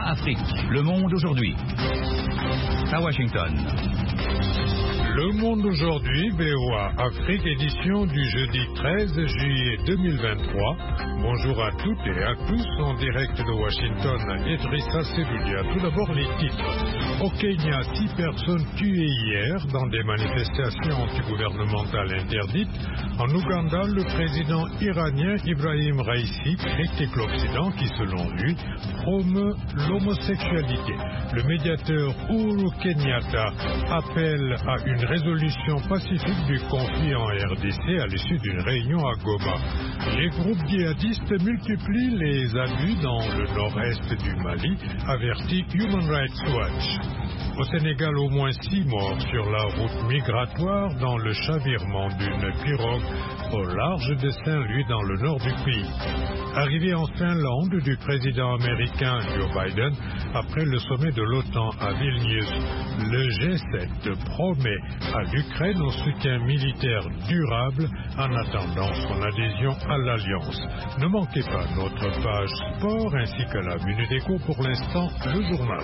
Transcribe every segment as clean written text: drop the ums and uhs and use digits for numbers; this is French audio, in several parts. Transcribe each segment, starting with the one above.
Afrique. Le monde aujourd'hui. À Washington. Le monde aujourd'hui, VOA Afrique, édition du jeudi 13 juillet 2023. Bonjour à toutes et à tous, en direct de Washington, Idrissa Seloudia. Tout d'abord les titres. Au Kenya, 6 personnes tuées hier dans des manifestations antigouvernementales interdites. En Ouganda, le président iranien Ibrahim Raïsi critique l'Occident qui, selon lui, promeut l'homosexualité. Le médiateur Uhuru Kenyatta appelle à une résolution pacifique du conflit en RDC à l'issue d'une réunion à Goma. Les groupes djihadistes multiplient les abus dans le nord-est du Mali, avertit Human Rights Watch. Au Sénégal, au moins 6 morts sur la route migratoire dans le chavirement d'une pirogue au large de Saint-Louis dans le nord du pays. Arrivée en Finlande du président américain Joe Biden après le sommet de l'OTAN à Vilnius, le G7 promet à l'Ukraine un soutien militaire durable en attendant son adhésion à l'Alliance. Ne manquez pas notre page sport ainsi que la Minute Éco, pour l'instant le journal.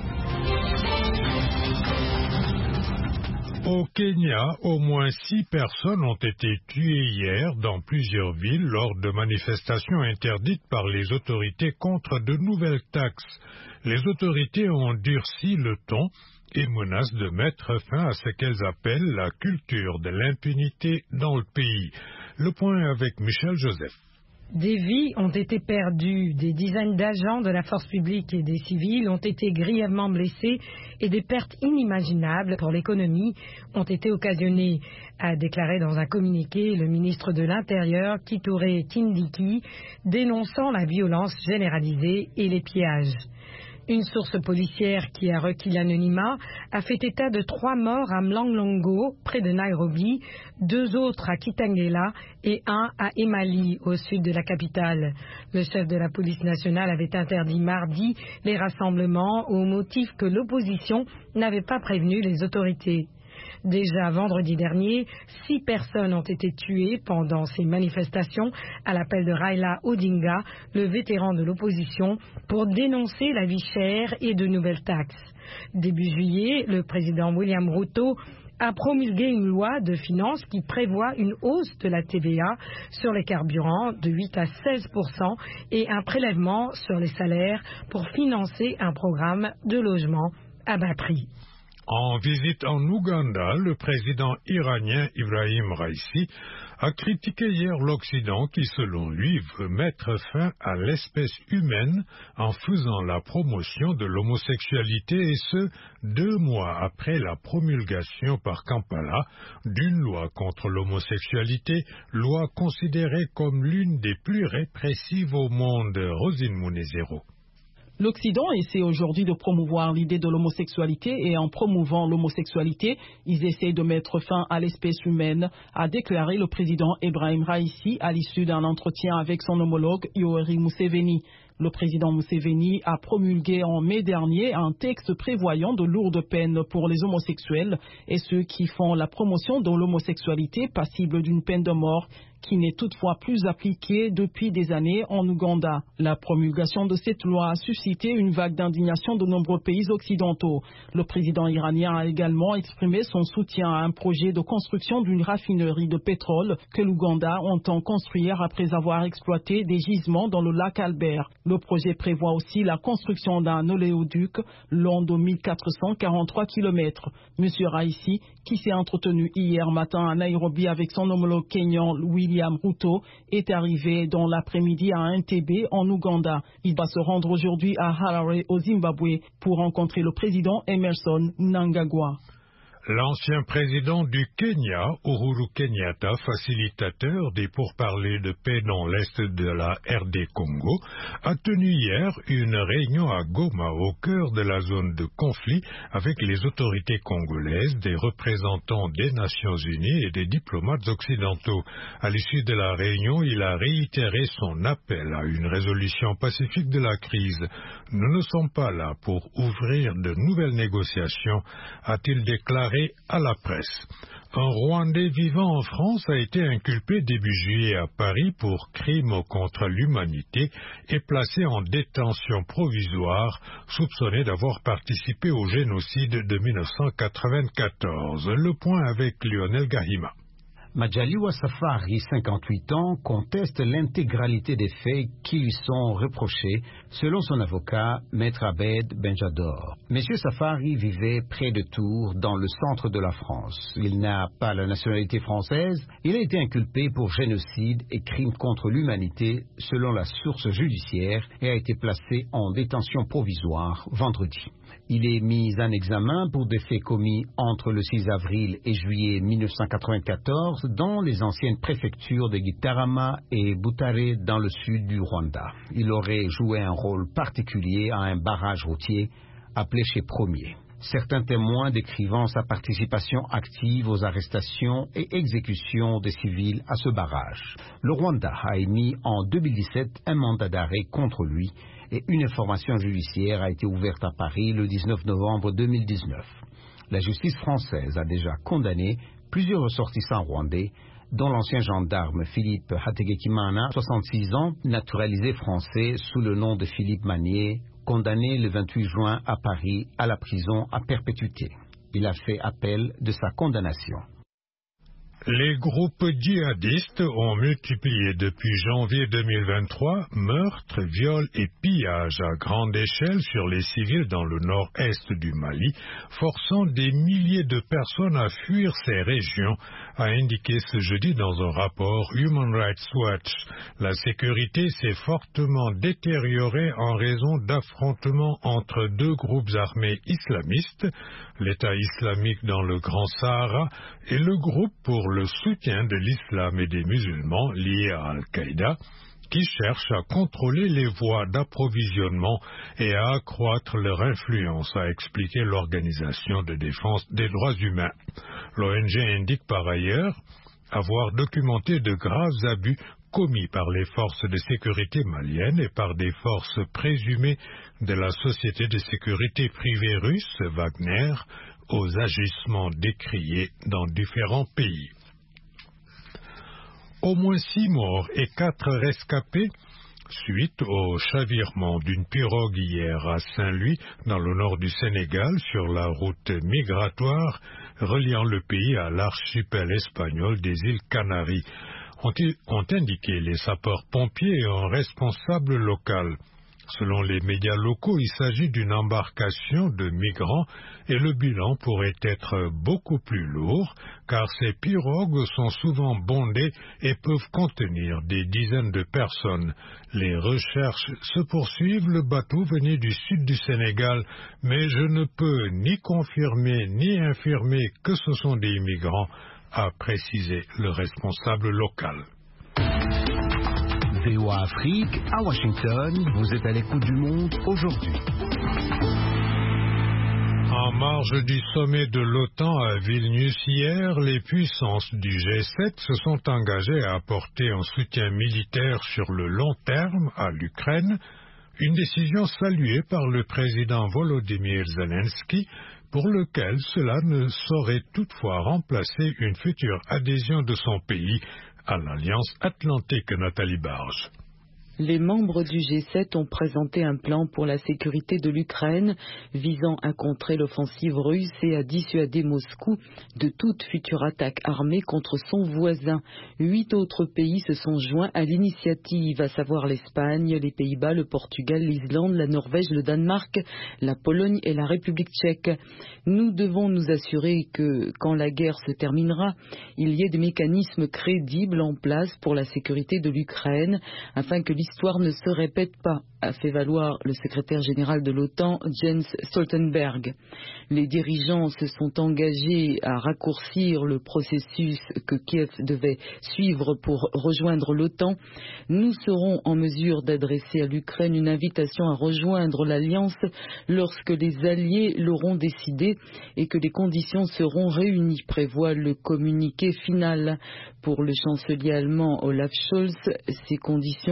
Au Kenya, au moins 6 personnes ont été tuées hier dans plusieurs villes lors de manifestations interdites par les autorités contre de nouvelles taxes. Les autorités ont durci le ton et menacent de mettre fin à ce qu'elles appellent la culture de l'impunité dans le pays. Le point avec Michel Joseph. Des vies ont été perdues, des dizaines d'agents de la force publique et des civils ont été grièvement blessés et des pertes inimaginables pour l'économie ont été occasionnées, a déclaré dans un communiqué le ministre de l'Intérieur, Kithure Kindiki, dénonçant la violence généralisée et les pillages. Une source policière qui a requis l'anonymat a fait état de 3 morts à Mlolongo, près de Nairobi, 2 autres à Kitangela et 1 à Emali, au sud de la capitale. Le chef de la police nationale avait interdit mardi les rassemblements au motif que l'opposition n'avait pas prévenu les autorités. Déjà vendredi dernier, 6 personnes ont été tuées pendant ces manifestations à l'appel de Raila Odinga, le vétéran de l'opposition, pour dénoncer la vie chère et de nouvelles taxes. Début juillet, le président William Ruto a promulgué une loi de finances qui prévoit une hausse de la TVA sur les carburants de 8 à 16% et un prélèvement sur les salaires pour financer un programme de logement à bas prix. En visite en Ouganda, le président iranien Ibrahim Raïsi a critiqué hier l'Occident qui, selon lui, veut mettre fin à l'espèce humaine en faisant la promotion de l'homosexualité, et ce, 2 mois après la promulgation par Kampala d'une loi contre l'homosexualité, loi considérée comme l'une des plus répressives au monde. Rosine Mounezero. L'Occident essaie aujourd'hui de promouvoir l'idée de l'homosexualité et en promouvant l'homosexualité, ils essaient de mettre fin à l'espèce humaine, a déclaré le président Ibrahim Raïsi à l'issue d'un entretien avec son homologue Yoweri Museveni. Le président Museveni a promulgué en mai dernier un texte prévoyant de lourdes peines pour les homosexuels et ceux qui font la promotion de l'homosexualité passible d'une peine de mort qui n'est toutefois plus appliquée depuis des années en Ouganda. La promulgation de cette loi a suscité une vague d'indignation de nombreux pays occidentaux. Le président iranien a également exprimé son soutien à un projet de construction d'une raffinerie de pétrole que l'Ouganda entend construire après avoir exploité des gisements dans le lac Albert. Le projet prévoit aussi la construction d'un oléoduc long de 1443 km. M. Raïsi, qui s'est entretenu hier matin à Nairobi avec son homologue kényan William Ruto, est arrivé dans l'après-midi à Entebbe en Ouganda. Il va se rendre aujourd'hui à Harare au Zimbabwe pour rencontrer le président Emerson Mnangagwa. L'ancien président du Kenya, Uhuru Kenyatta, facilitateur des pourparlers de paix dans l'est de la RD Congo, a tenu hier une réunion à Goma, au cœur de la zone de conflit, avec les autorités congolaises, des représentants des Nations Unies et des diplomates occidentaux. À l'issue de la réunion, il a réitéré son appel à une résolution pacifique de la crise. Nous ne sommes pas là pour ouvrir de nouvelles négociations, a-t-il déclaré à la presse. Un Rwandais vivant en France a été inculpé début juillet à Paris pour crime contre l'humanité et placé en détention provisoire, soupçonné d'avoir participé au génocide de 1994. Le point avec Lionel Gahima. Majaliwa Safari, 58 ans, conteste l'intégralité des faits qui lui sont reprochés, selon son avocat, Maître Abed Benjador. Monsieur Safari vivait près de Tours, dans le centre de la France. Il n'a pas la nationalité française. Il a été inculpé pour génocide et crime contre l'humanité, selon la source judiciaire, et a été placé en détention provisoire vendredi. Il est mis en examen pour des faits commis entre le 6 avril et juillet 1994 dans les anciennes préfectures de Gitarama et Butare dans le sud du Rwanda. Il aurait joué un rôle particulier à un barrage routier appelé chez Premier. Certains témoins décrivant sa participation active aux arrestations et exécutions des civils à ce barrage. Le Rwanda a émis en 2017 un mandat d'arrêt contre lui et une information judiciaire a été ouverte à Paris le 19 novembre 2019. La justice française a déjà condamné plusieurs ressortissants rwandais, dont l'ancien gendarme Philippe Hategekimana, 66 ans, naturalisé français sous le nom de Philippe Manier, condamné le 28 juin à Paris à la prison à perpétuité. Il a fait appel de sa condamnation. Les groupes djihadistes ont multiplié depuis janvier 2023 meurtres, viols et pillages à grande échelle sur les civils dans le nord-est du Mali, forçant des milliers de personnes à fuir ces régions, a indiqué ce jeudi dans un rapport Human Rights Watch. La sécurité s'est fortement détériorée en raison d'affrontements entre deux groupes armés islamistes, l'État islamique dans le Grand Sahara et le groupe pour le soutien de l'islam et des musulmans liés à Al-Qaïda, qui cherchent à contrôler les voies d'approvisionnement et à accroître leur influence, a expliqué l'Organisation de défense des droits humains. L'ONG indique par ailleurs avoir documenté de graves abus commis par les forces de sécurité maliennes et par des forces présumées de la société de sécurité privée russe, Wagner, aux agissements décriés dans différents pays. Au moins 6 morts et 4 rescapés suite au chavirement d'une pirogue hier à Saint-Louis, dans le nord du Sénégal, sur la route migratoire reliant le pays à l'archipel espagnol des îles Canaries, ont indiqué les sapeurs-pompiers et un responsable local. Selon les médias locaux, il s'agit d'une embarcation de migrants et le bilan pourrait être beaucoup plus lourd car ces pirogues sont souvent bondées et peuvent contenir des dizaines de personnes. Les recherches se poursuivent. Le bateau venait du sud du Sénégal, mais je ne peux ni confirmer ni infirmer que ce sont des migrants, a précisé le responsable local. VOA Afrique, à Washington, vous êtes à l'écoute du monde aujourd'hui. En marge du sommet de l'OTAN à Vilnius hier, les puissances du G7 se sont engagées à apporter un soutien militaire sur le long terme à l'Ukraine, une décision saluée par le président Volodymyr Zelensky, pour lequel cela ne saurait toutefois remplacer une future adhésion de son pays à l'Alliance Atlantique. Nathalie Barge. Les membres du G7 ont présenté un plan pour la sécurité de l'Ukraine visant à contrer l'offensive russe et à dissuader Moscou de toute future attaque armée contre son voisin. 8 autres pays se sont joints à l'initiative, à savoir l'Espagne, les Pays-Bas, le Portugal, l'Islande, la Norvège, le Danemark, la Pologne et la République tchèque. Nous devons nous assurer que, quand la guerre se terminera, il y ait des mécanismes crédibles en place pour la sécurité de l'Ukraine, afin que l'histoire ne se répète pas, a fait valoir le secrétaire général de l'OTAN, Jens Stoltenberg. Les dirigeants se sont engagés à raccourcir le processus que Kiev devait suivre pour rejoindre l'OTAN. Nous serons en mesure d'adresser à l'Ukraine une invitation à rejoindre l'Alliance lorsque les alliés l'auront décidé et que les conditions seront réunies, prévoit le communiqué final. Pour le chancelier allemand Olaf Scholz, ces conditions portent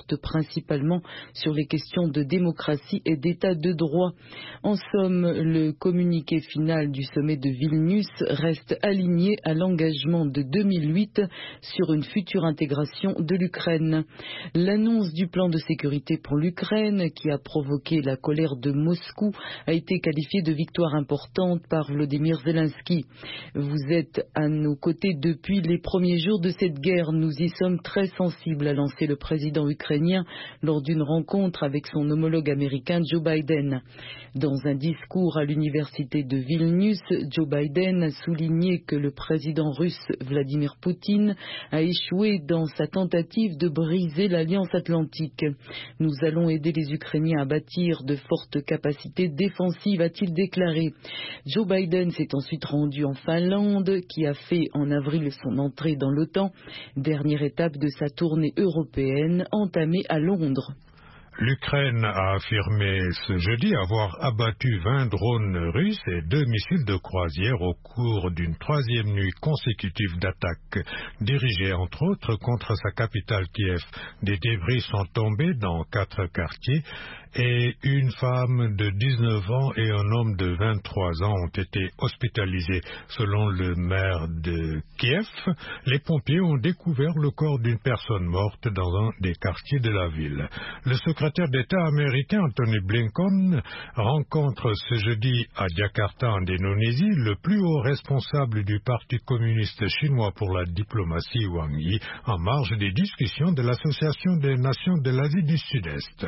porte principalement sur les questions de démocratie et d'état de droit. En somme, le communiqué final du sommet de Vilnius reste aligné à l'engagement de 2008 sur une future intégration de l'Ukraine. L'annonce du plan de sécurité pour l'Ukraine, qui a provoqué la colère de Moscou, a été qualifiée de victoire importante par Volodymyr Zelensky. Vous êtes à nos côtés depuis les premiers jours de cette guerre. Nous y sommes très sensibles, a lancé le président ukrainien lors d'une rencontre avec son homologue américain Joe Biden. Dans un discours à l'université de Vilnius, Joe Biden a souligné que le président russe Vladimir Poutine a échoué dans sa tentative de briser l'Alliance Atlantique. Nous allons aider les Ukrainiens à bâtir de fortes capacités défensives, a-t-il déclaré. Joe Biden s'est ensuite rendu en Finlande, qui a fait en avril son entrée dans l'OTAN, dernière étape de sa tournée européenne entamée à Londres. L'Ukraine a affirmé ce jeudi avoir abattu 20 drones russes et 2 missiles de croisière au cours d'une 3e nuit consécutive d'attaques dirigées entre autres contre sa capitale Kiev. Des débris sont tombés dans 4 quartiers et une femme de 19 ans et un homme de 23 ans ont été hospitalisés. Selon le maire de Kiev, les pompiers ont découvert le corps d'une personne morte dans un des quartiers de la ville. Le secrétaire d'État américain Antony Blinken rencontre ce jeudi à Jakarta en Indonésie le plus haut responsable du Parti communiste chinois pour la diplomatie, Wang Yi, en marge des discussions de l'Association des Nations de l'Asie du Sud-Est.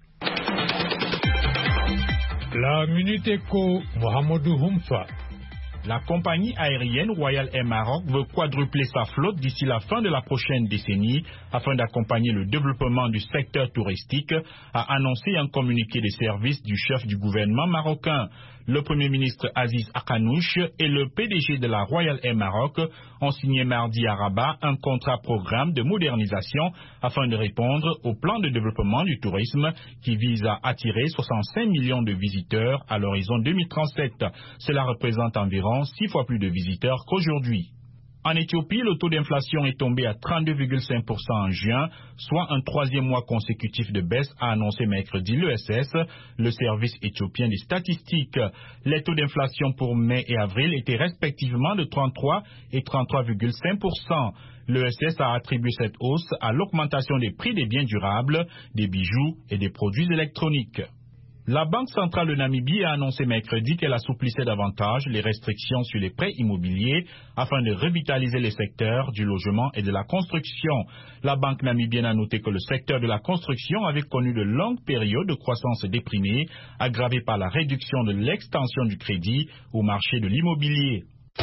La Minute Éco, Mohamedou Humfa. La compagnie aérienne Royal Air Maroc veut quadrupler sa flotte d'ici la fin de la prochaine décennie afin d'accompagner le développement du secteur touristique, a annoncé un communiqué des services du chef du gouvernement marocain. Le Premier ministre Aziz Akanouche et le PDG de la Royal Air Maroc ont signé mardi à Rabat un contrat-programme de modernisation afin de répondre au plan de développement du tourisme qui vise à attirer 65 millions de visiteurs à l'horizon 2037. Cela représente environ 6 fois plus de visiteurs qu'aujourd'hui. En Éthiopie, le taux d'inflation est tombé à 32,5% en juin, soit un 3e mois consécutif de baisse, a annoncé mercredi l'ESS, le service éthiopien des statistiques. Les taux d'inflation pour mai et avril étaient respectivement de 33 et 33,5%. L'ESS a attribué cette hausse à l'augmentation des prix des biens durables, des bijoux et des produits électroniques. La Banque centrale de Namibie a annoncé mercredi qu'elle assouplissait davantage les restrictions sur les prêts immobiliers afin de revitaliser les secteurs du logement et de la construction. La Banque namibienne a noté que le secteur de la construction avait connu de longues périodes de croissance déprimée, aggravée par la réduction de l'extension du crédit au marché de l'immobilier.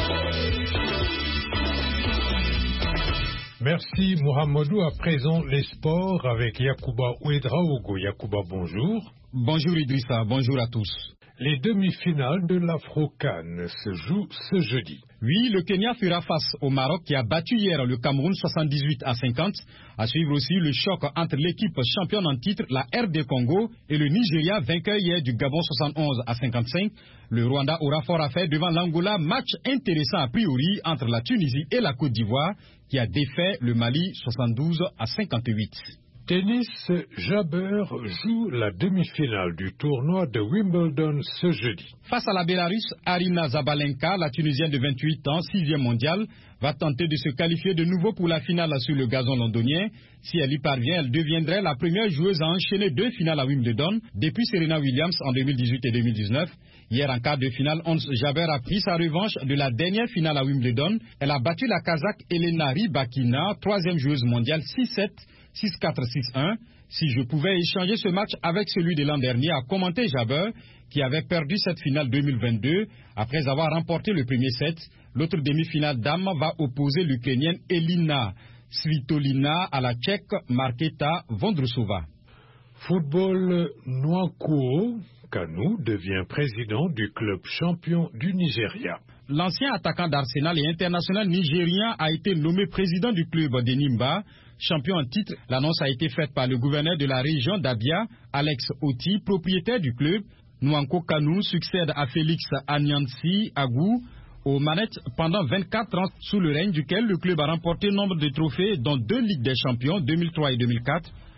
Merci Mohamedou. À présent, les sports avec Yacouba Ouedraogo. Yacouba, bonjour. Bonjour Idrissa, bonjour à tous. Les demi-finales de l'Afro-CAN se jouent ce jeudi. Oui, le Kenya fera face au Maroc qui a battu hier le Cameroun 78-50. À suivre aussi le choc entre l'équipe championne en titre, la RD Congo, et le Nigeria vainqueur hier du Gabon 71-55. Le Rwanda aura fort à faire devant l'Angola, match intéressant a priori entre la Tunisie et la Côte d'Ivoire qui a défait le Mali 72-58. Tennis, Jabber joue la demi-finale du tournoi de Wimbledon ce jeudi. Face à la Bélarusse, Arina Zabalenka, la Tunisienne de 28 ans, 6e mondiale, va tenter de se qualifier de nouveau pour la finale sur le gazon londonien. Si elle y parvient, elle deviendrait la première joueuse à enchaîner 2 finales à Wimbledon depuis Serena Williams en 2018 et 2019. Hier, en quart de finale, Ons Jabeur a pris sa revanche de la dernière finale à Wimbledon. Elle a battu la Kazakh Elena Rybakina, 3e joueuse mondiale, 6-7. 6-4, 6-1. Si je pouvais échanger ce match avec celui de l'an dernier, a commenté Jabeur, qui avait perdu cette finale 2022 après avoir remporté le premier set. L'autre demi-finale dame va opposer l'Ukrainienne Elina Svitolina à la Tchèque Marketa Vondrousova. Football, Nwankwo Kanu devient président du club champion du Nigeria. L'ancien attaquant d'Arsenal et international nigérien a été nommé président du club de Nimba. Champion en titre, l'annonce a été faite par le gouverneur de la région d'Abia, Alex Oti, propriétaire du club. Nwankwo Kanu succède à Félix Anyansi Agou aux manettes pendant 24 ans, sous le règne duquel le club a remporté nombre de trophées, dont 2 Ligues des Champions, 2003 et 2004.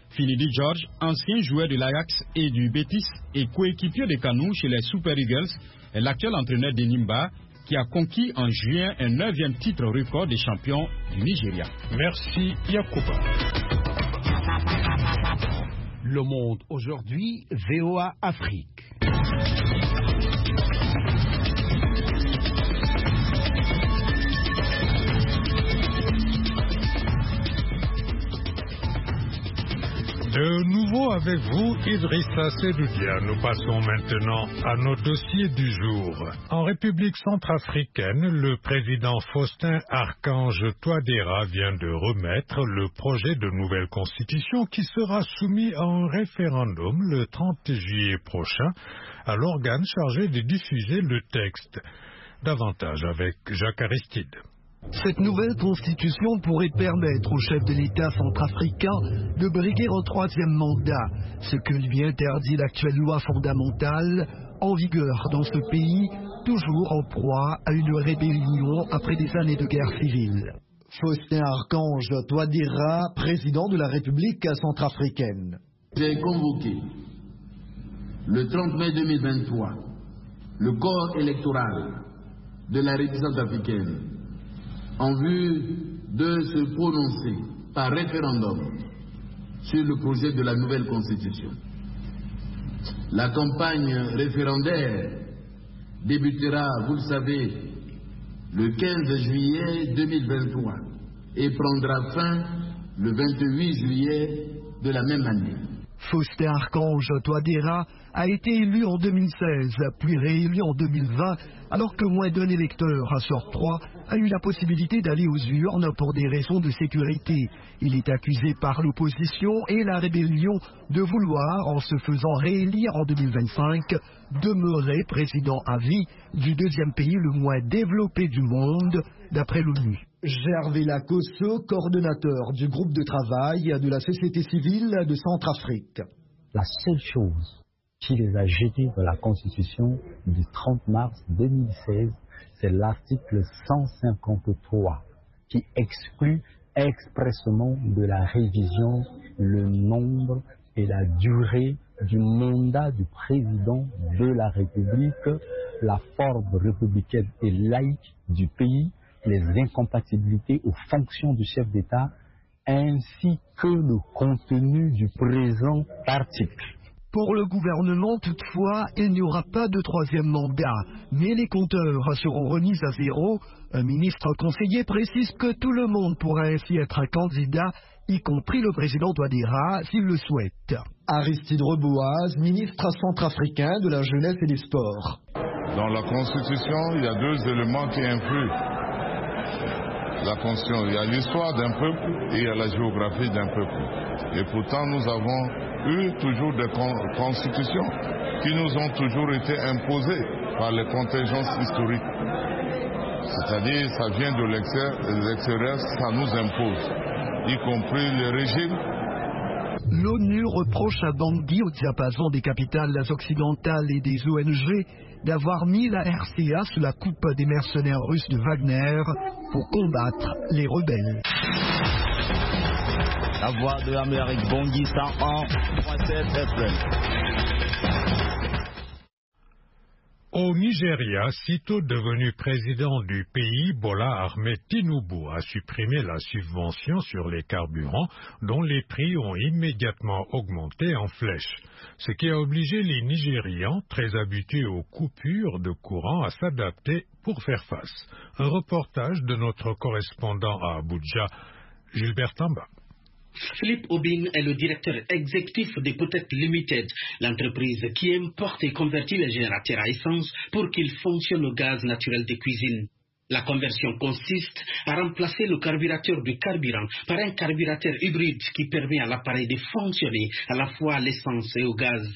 Finidi George, ancien joueur de l'Ajax et du Betis et coéquipier de Kanu chez les Super Eagles, est l'actuel entraîneur de Nimba qui a conquis en juin un 9e titre record des champions du Nigeria. Merci Yacouba. Le Monde aujourd'hui, VOA Afrique. De nouveau avec vous, Idrissa Sedoudia. Nous passons maintenant à nos dossiers du jour. En République centrafricaine, le président Faustin Archange Touadéra vient de remettre le projet de nouvelle constitution qui sera soumis à un référendum le 30 juillet prochain à l'organe chargé de diffuser le texte. Davantage avec Jacques Aristide. Cette nouvelle constitution pourrait permettre au chef de l'État centrafricain de briguer un 3e mandat, ce que lui interdit l'actuelle loi fondamentale en vigueur dans ce pays, toujours en proie à une rébellion après des années de guerre civile. Faustin Archange Touadéra, président de la République centrafricaine. J'ai convoqué le 30 mai 2023 le corps électoral de la République centrafricaine en vue de se prononcer par référendum sur le projet de la nouvelle constitution. La campagne référendaire débutera, vous le savez, le 15 juillet 2023 et prendra fin le 28 juillet de la même année. Faustin Archange Touadéra a été élu en 2016, puis réélu en 2020, alors que moins d'un électeur sur 3 a eu la possibilité d'aller aux urnes pour des raisons de sécurité. Il est accusé par l'opposition et la rébellion de vouloir, en se faisant réélire en 2025, demeurer président à vie du 2e pays le moins développé du monde, d'après l'ONU. Gervais Lacosso, coordonnateur du groupe de travail de la société civile de Centrafrique. La seule chose qui les a jetés dans la Constitution du 30 mars 2016, c'est l'article 153 qui exclut expressément de la révision le nombre et la durée du mandat du président de la République, la forme républicaine et laïque du pays, les incompatibilités aux fonctions du chef d'État, ainsi que le contenu du présent article. Pour le gouvernement, toutefois, il n'y aura pas de 3e mandat, mais les compteurs seront remis à zéro. Un ministre conseiller précise que tout le monde pourra ainsi être un candidat, y compris le président Touadéra, s'il le souhaite. Aristide Reboise, ministre centrafricain de la jeunesse et des sports. Dans la Constitution, il y a 2 éléments qui influent. La Constitution, il y a l'histoire d'un peuple et il y a la géographie d'un peuple. Et pourtant, nous avons eu toujours des constitutions qui nous ont toujours été imposées par les contingences historiques. C'est-à-dire, ça vient de l'extérieur, ça nous impose, y compris les régimes. L'ONU reproche à Bangui, au diapason des capitales occidentales et des ONG, d'avoir mis la RCA sous la coupe des mercenaires russes de Wagner pour combattre les rebelles. La voix de l'Amérique, Bangui 101.7 FM. Au Nigeria, sitôt devenu président du pays, Bola Ahmed Tinubu a supprimé la subvention sur les carburants dont les prix ont immédiatement augmenté en flèche, ce qui a obligé les Nigérians, très habitués aux coupures de courant, à s'adapter pour faire face. Un reportage de notre correspondant à Abuja, Gilbert Tamba. Philippe Obin est le directeur exécutif de Potet Limited, l'entreprise qui importe et convertit les générateurs à essence pour qu'ils fonctionnent au gaz naturel de cuisine. La conversion consiste à remplacer le carburateur de carburant par un carburateur hybride qui permet à l'appareil de fonctionner à la fois à l'essence et au gaz.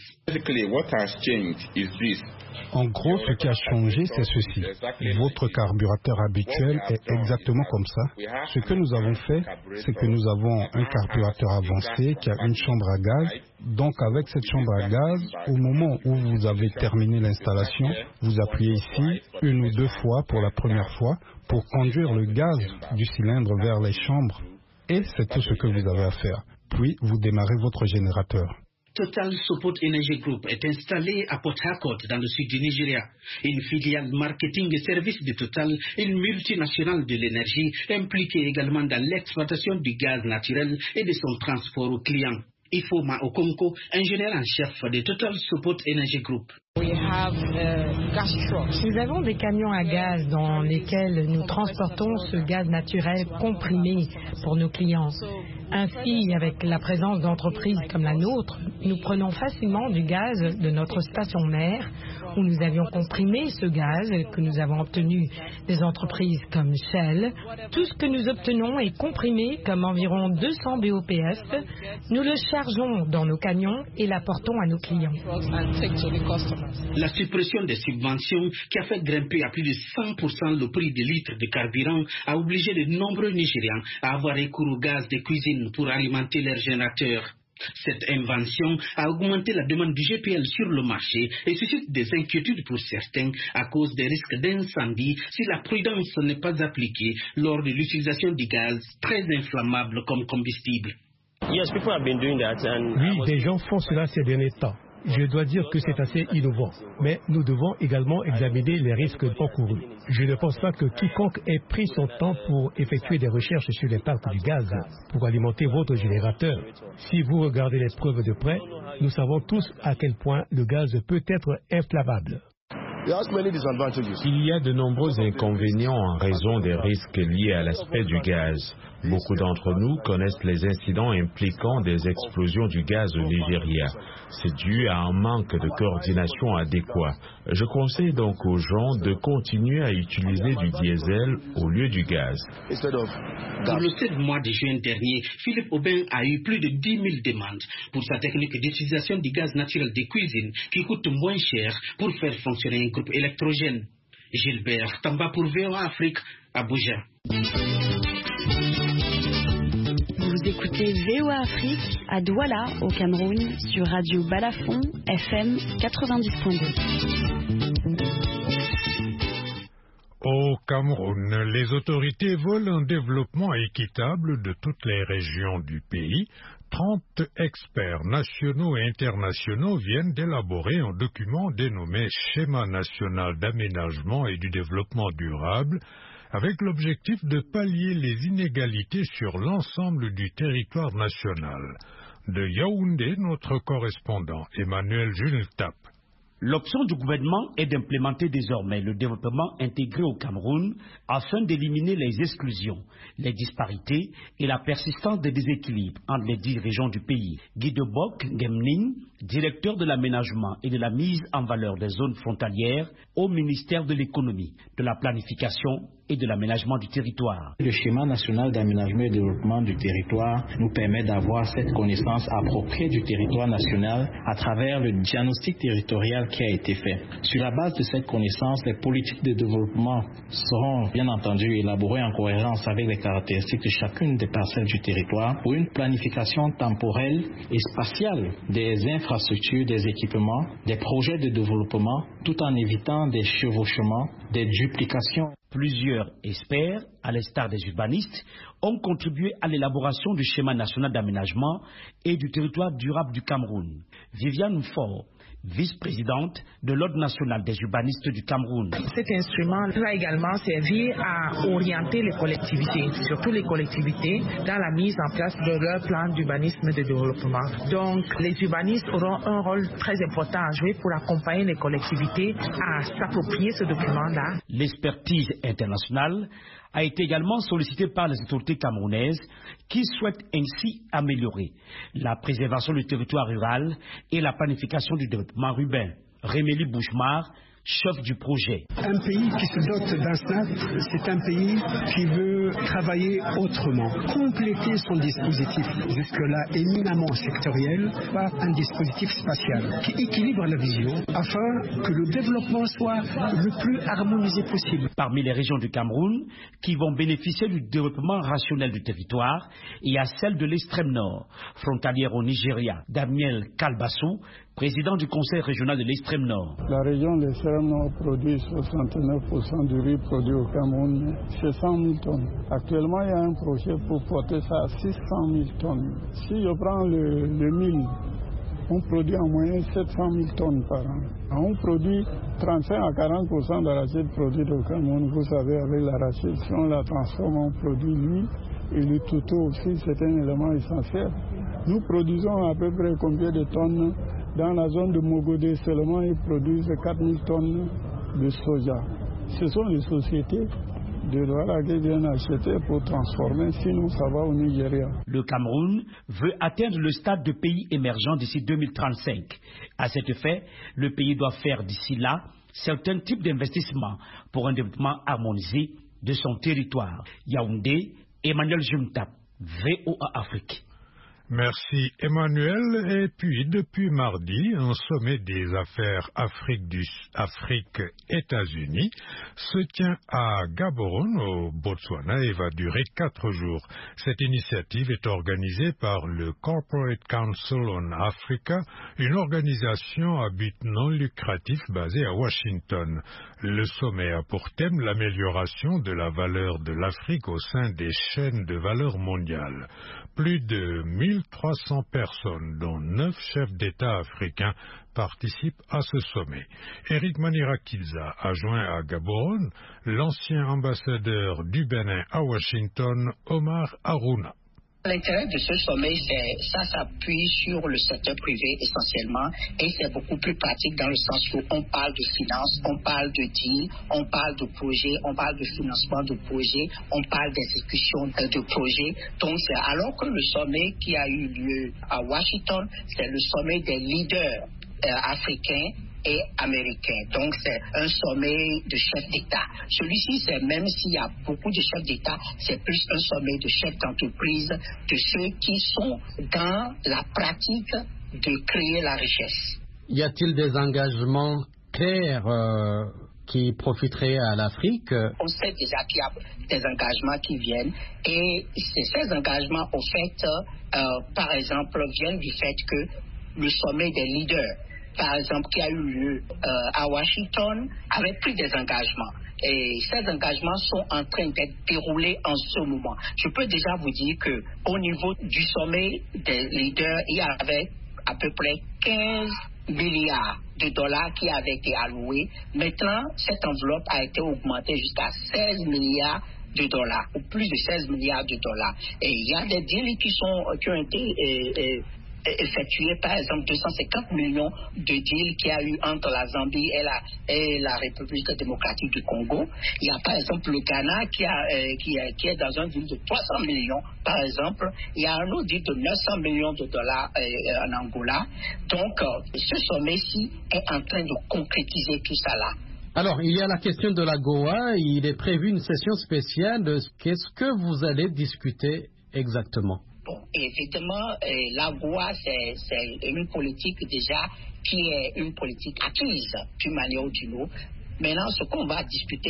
En gros, ce qui a changé, c'est ceci. Votre carburateur habituel est exactement comme ça. Ce que nous avons fait, c'est que nous avons un carburateur avancé qui a une chambre à gaz. Donc, avec cette chambre à gaz, au moment où vous avez terminé l'installation, vous appuyez ici 1 ou 2 fois pour la première fois pour conduire le gaz du cylindre vers les chambres. Et c'est tout ce que vous avez à faire. puis vous démarrez votre générateur. Total Support Energy Group est installé à Port Harcourt dans le sud du Nigeria. Une filiale marketing et services de Total, une multinationale de l'énergie impliquée également dans l'exploitation du gaz naturel et de son transport aux clients. Ifoma Okonko, ingénieur en chef de Total Support Energy Group. Nous avons des camions à gaz dans lesquels nous transportons ce gaz naturel comprimé pour nos clients. Ainsi, avec la présence d'entreprises comme la nôtre, nous prenons facilement du gaz de notre station mère où nous avions comprimé ce gaz que nous avons obtenu des entreprises comme Shell. Tout ce que nous obtenons est comprimé comme environ 200 BOPS. Nous le chargeons dans nos camions et l'apportons à nos clients. La suppression des subventions qui a fait grimper à plus de 100% le prix des litres de carburant a obligé de nombreux Nigérians à avoir recours au gaz de cuisine pour alimenter leurs générateurs. Cette invention a augmenté la demande du GPL sur le marché et suscite des inquiétudes pour certains à cause des risques d'incendie si la prudence n'est pas appliquée lors de l'utilisation du gaz très inflammable comme combustible. Oui, des gens font cela ces derniers temps. Je dois dire que c'est assez innovant, mais nous devons également examiner les risques encourus. Je ne pense pas que quiconque ait pris son temps pour effectuer des recherches sur l'impact du gaz pour alimenter votre générateur. Si vous regardez les preuves de près, nous savons tous à quel point le gaz peut être inflammable. Il y a de nombreux inconvénients en raison des risques liés à l'aspect du gaz. Beaucoup d'entre nous connaissent les incidents impliquant des explosions du gaz au Nigeria. C'est dû à un manque de coordination adéquat. Je conseille donc aux gens de continuer à utiliser du diesel au lieu du gaz. Pour le 7 mois de juin dernier, Philippe Aubin a eu plus de 10 000 demandes pour sa technique d'utilisation du gaz naturel de cuisine qui coûte moins cher pour faire fonctionner un groupe électrogène. Gilbert Tamba pour VOA Afrique, Abuja. Vous écoutez VOA Afrique à Douala, au Cameroun, sur Radio Balafon, FM 90.2. Au Cameroun, les autorités veulent un développement équitable de toutes les régions du pays. 30 experts nationaux et internationaux viennent d'élaborer un document dénommé Schéma national d'aménagement et du développement durable, avec l'objectif de pallier les inégalités sur l'ensemble du territoire national. De Yaoundé, notre correspondant Emmanuel Juneltap. L'option du gouvernement est d'implémenter désormais le développement intégré au Cameroun afin d'éliminer les exclusions, les disparités et la persistance des déséquilibres entre les 10 régions du pays. Guy Debok Ngemning, directeur de l'aménagement et de la mise en valeur des zones frontalières au ministère de l'économie, de la planification et de l'aménagement du territoire. Le schéma national d'aménagement et de développement du territoire nous permet d'avoir cette connaissance appropriée du territoire national à travers le diagnostic territorial qui a été fait. Sur la base de cette connaissance, les politiques de développement seront bien entendu élaborées en cohérence avec les caractéristiques de chacune des parcelles du territoire pour une planification temporelle et spatiale des infrastructures, des équipements, des projets de développement, tout en évitant des chevauchements, des duplications. Plusieurs experts, à l'instar des urbanistes, ont contribué à l'élaboration du schéma national d'aménagement et du territoire durable du Cameroun. Viviane Faure, vice-présidente de l'Ordre national des urbanistes du Cameroun. Cet instrument va également servir à orienter les collectivités, surtout les collectivités, dans la mise en place de leur plan d'urbanisme et de développement. Donc, les urbanistes auront un rôle très important à jouer pour accompagner les collectivités à s'approprier ce document-là. L'expertise internationale a été également sollicitée par les autorités camerounaises qui souhaitent ainsi améliorer la préservation du territoire rural et la planification du développement urbain. Rémélie Bouchmar, chef du projet. Un pays qui se dote d'un SNAP, c'est un pays qui veut travailler autrement, compléter son dispositif jusque-là éminemment sectoriel par un dispositif spatial qui équilibre la vision afin que le développement soit le plus harmonisé possible. Parmi les régions du Cameroun qui vont bénéficier du développement rationnel du territoire, il y a celle de l'extrême nord, frontalière au Nigeria. Daniel Kalbassou, président du conseil régional de l'extrême nord. La région de l'extrême nord produit 69% du riz produit au Cameroun, c'est 100 000 tonnes. Actuellement, il y a un projet pour porter ça à 600 000 tonnes. Si je prends le mil, on produit en moyenne 700 000 tonnes par an. On produit 35 à 40% d'arachide produite au Cameroun. Vous savez, avec l'arachide, si on la transforme, on produit l'huile. Et le toutou aussi, c'est un élément essentiel. Nous produisons à peu près combien de tonnes? Dans la zone de Mogodé seulement, ils produisent 4000 tonnes de soja. Ce sont les sociétés de Douala qui viennent acheter pour transformer, sinon ça va au Nigeria. Le Cameroun veut atteindre le stade de pays émergent d'ici 2035. À cet effet, le pays doit faire d'ici là certains types d'investissements pour un développement harmonisé de son territoire. Yaoundé, Emmanuel Jumtap, VOA Afrique. Merci Emmanuel. Et puis depuis mardi, un sommet des affaires Afrique-États-Unis se tient à Gaborone au Botswana et va durer 4 jours. Cette initiative est organisée par le Corporate Council on Africa, une organisation à but non lucratif basée à Washington. Le sommet a pour thème l'amélioration de la valeur de l'Afrique au sein des chaînes de valeur mondiales. Plus de 1300 personnes, dont 9 chefs d'État africains, participent à ce sommet. Eric Manirakilza a joint à Gaborone l'ancien ambassadeur du Bénin à Washington, Omar Harouna. L'intérêt de ce sommet, ça s'appuie sur le secteur privé essentiellement et c'est beaucoup plus pratique dans le sens où on parle de finances, on parle de deal, on parle de projets, on parle de financement de projets, on parle d'exécution de projets. Donc, alors que le sommet qui a eu lieu à Washington, c'est le sommet des leaders africains et américains. Donc, c'est un sommet de chefs d'État. Celui-ci, c'est même s'il y a beaucoup de chefs d'État, c'est plus un sommet de chefs d'entreprise, de ceux qui sont dans la pratique de créer la richesse. Y a-t-il des engagements clairs qui profiteraient à l'Afrique? On sait déjà qu'il y a des engagements qui viennent et ces engagements, au fait, par exemple, viennent du fait que le sommet des leaders, par exemple, qui a eu lieu à Washington, avait pris des engagements. Et ces engagements sont en train d'être déroulés en ce moment. Je peux déjà vous dire qu'au niveau du sommet des leaders, il y avait à peu près 15 milliards de dollars qui avaient été alloués. Maintenant, cette enveloppe a été augmentée jusqu'à 16 milliards de dollars, ou plus de 16 milliards de dollars. Et il y a des deals qui ont été effectué, par exemple 250 millions de deals qu'il y a eu entre la Zambie et la République démocratique du Congo. Il y a par exemple le Ghana qui est dans un deal de 300 millions, par exemple. Il y a un autre deal de 900 millions de dollars en Angola. Donc, ce sommet-ci est en train de concrétiser tout ça là. Alors, il y a la question de la Goa. Il est prévu une session spéciale. Qu'est-ce que vous allez discuter exactement? Bon, évidemment, la Goa, c'est une politique déjà qui est une politique acquise d'une manière ou d'une autre. Maintenant, ce qu'on va discuter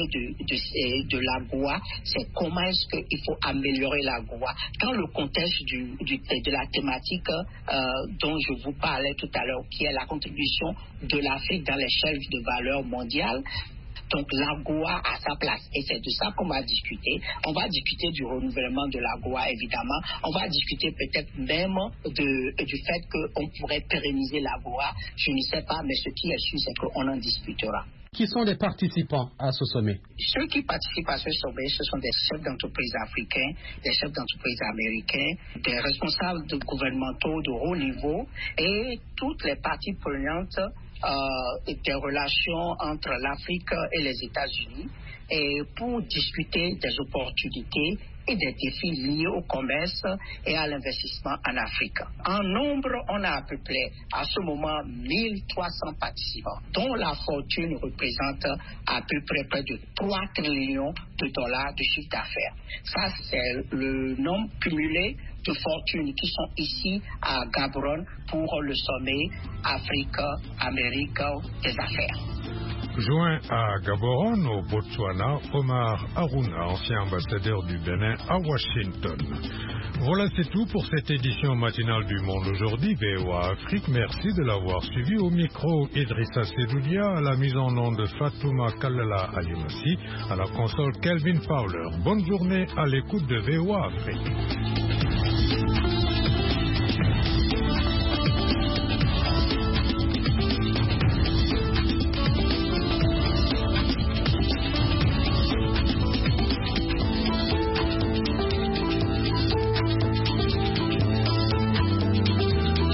de la Goa, c'est comment est-ce qu'il faut améliorer la Goa dans le contexte de la thématique dont je vous parlais tout à l'heure, qui est la contribution de l'Afrique dans l'échelle de valeur mondiale. Donc la Goa a sa place et c'est de ça qu'on va discuter. On va discuter du renouvellement de la Goa évidemment. On va discuter peut-être même du fait qu'on pourrait pérenniser la Goa. Je ne sais pas, mais ce qui est sûr, c'est qu'on en discutera. Qui sont les participants à ce sommet? Ceux qui participent à ce sommet, ce sont des chefs d'entreprise africains, des chefs d'entreprise américains, des responsables gouvernementaux de haut niveau et toutes les parties prenantes des relations entre l'Afrique et les États-Unis et pour discuter des opportunités et des défis liés au commerce et à l'investissement en Afrique. En nombre, on a à peu près à ce moment 1300 participants, dont la fortune représente à peu près de 3 trillions de dollars de chiffre d'affaires. Ça, c'est le nombre cumulé de fortunes qui sont ici à Gaborone pour le sommet Afrique-Amérique des affaires. Joint à Gaborone, au Botswana, Omar Aruna, ancien ambassadeur du Bénin à Washington. Voilà, c'est tout pour cette édition matinale du Monde aujourd'hui, VOA Afrique. Merci de l'avoir suivi. Au micro, Idrissa Sedoudia, à la mise en onde de Fatouma Kalala Alimassi, à la console Kelvin Fowler. Bonne journée à l'écoute de VOA Afrique.